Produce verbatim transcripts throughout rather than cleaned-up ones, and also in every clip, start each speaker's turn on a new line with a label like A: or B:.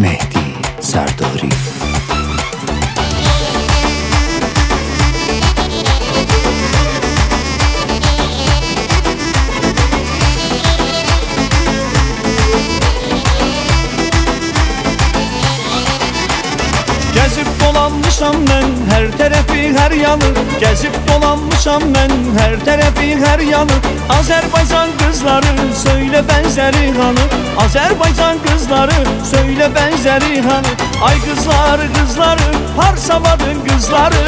A: مهدی سرداری.
B: Gəzib dolanmışam mən hər tərəfi, hər yanı. Gəzib dolanmışam mən hər tərəfi, hər yanı. Azərbaycan qızları söylə bənzəri hanı. Azərbaycan qızları söylə bənzəri hanı. Ay qızları, qızları, Parsavadın qızları.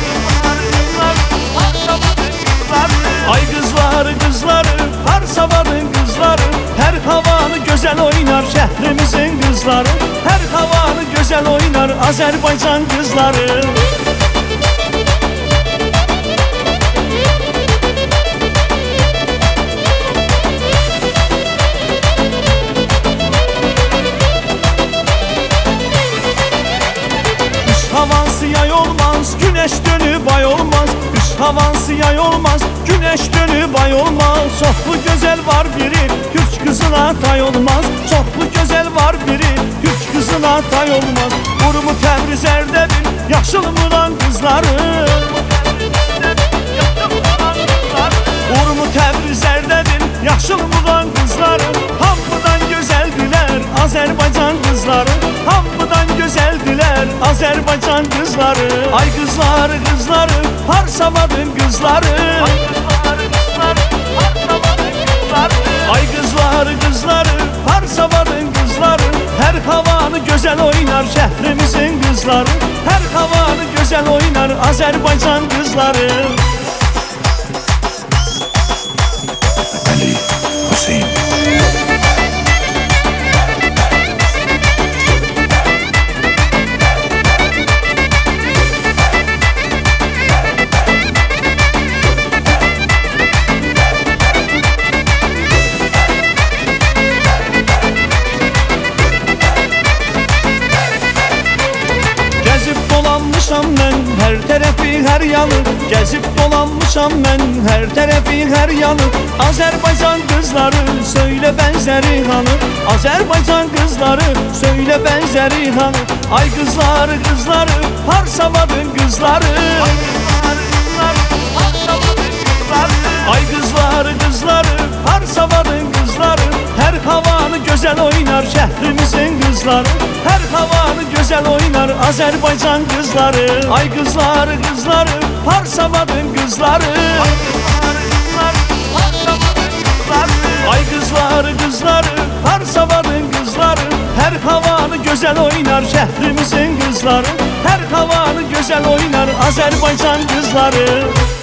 B: Ay qızları, qızları, Parsavadın qızları. Hər havanı gözəl oynar şəhrimizin qızları. Hər havanı gözəl oynar Azərbaycan qızları. Qış havası yay olmaz, güneş dönüb ay olmaz. Qış havası yay olmaz, güneş dönüb ay olmaz. Çoxlu gözəl var biri, Türk qızına tay olmaz. Çoxlu gözəl var biri, Türk qızına tay olmaz. Qurumu Təbriz Ərdəbil, yaşılımıran qızları. Qurumu Təbriz Ərdəbil, yaşılımıran qızları. Hamıdan gözəldilər Azərbaycan qızları. Hamıdan gözəldilər Azərbaycan qızları. Ay qızları, qızları, Parsavadın qızları. Ay qızları, qızları, Parsavadın qızları. Hər havanı gözəl oynar şəhrimizin qızları. Hər havanı gözəl oynar Azərbaycan qızları.
A: Ali Hüseyin.
B: Dolanmışam mən hər tərəfi, hər yanı. Gəzib dolanmışam mən hər tərəfi, hər yanı. Azərbaycan qızları söylə bənzəri hanı. Azərbaycan qızları söylə bənzəri hanı. Ay qızları, qızları, Parsavadın qızları. Ay qızları, qızları, Parsavadın qızları. Hər havanı gözəl oynar şəhrimizin qızları. Hər havanı gözəl oynar Azərbaycan qızları. Ay qızları, qızları, Parsavadın qızları. Ay qızları, qızları, Parsavadın qızları. Hər havanı gözəl oynar şəhrimizin qızları. Hər havanı gözəl oynar Azərbaycan qızları.